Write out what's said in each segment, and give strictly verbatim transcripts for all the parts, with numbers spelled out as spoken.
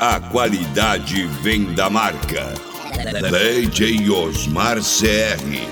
A qualidade vem da marca D J Osmar C R.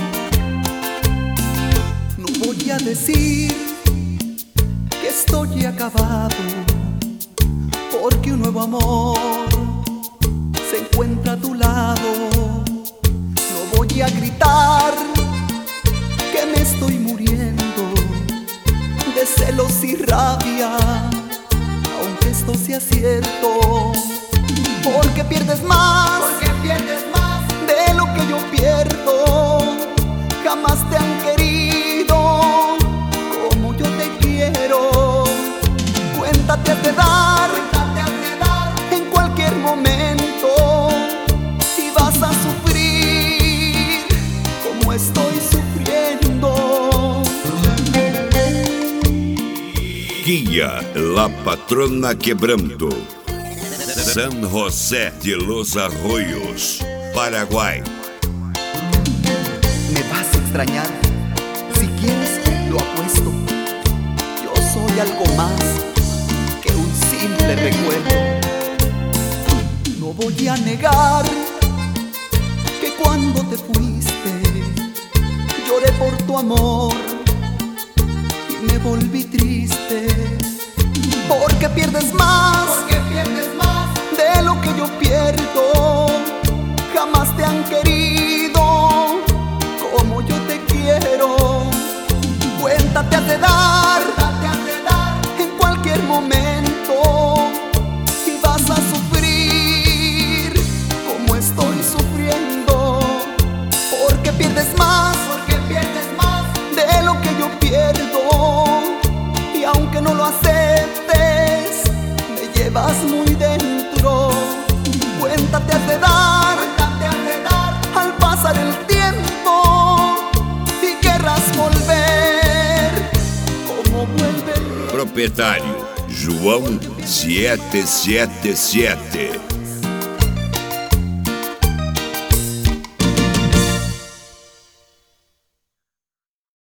No voy a decir que estoy acabado, porque un nuevo amor se encuentra a tu lado. No voy a gritar que me estoy muriendo de celos y rabia, aunque esto sea cierto, porque pierdes más, porque pierdes más de lo que yo pierdo. Jamás te han querido como yo te quiero. Cuéntate has de dar, cuéntate has de dar en cualquier momento, y vas a sufrir como estoy sufriendo. Guia La Patrona Quebranto, San José de los Arroyos, Paraguay. Me vas a extrañar, si quieres lo apuesto. Yo soy algo más que un simple recuerdo. No voy a negar que cuando te fuiste lloré por tu amor y me volví triste, porque pierdes más, porque pierdes más de lo que yo pierdo. Jamás te han querido como yo te quiero. Cuéntate has de dar, cuéntate has de dar en cualquier momento, y vas a sufrir como estoy sufriendo, porque pierdes más, porque pierdes más de lo que yo pierdo. Y aunque no lo aceptes, me llevas muy dentro. Cuéntate has de dar, cuéntate has de dar al pasar el tiempo, y querrás volver como vuelve. Proprietário João sete sete sete.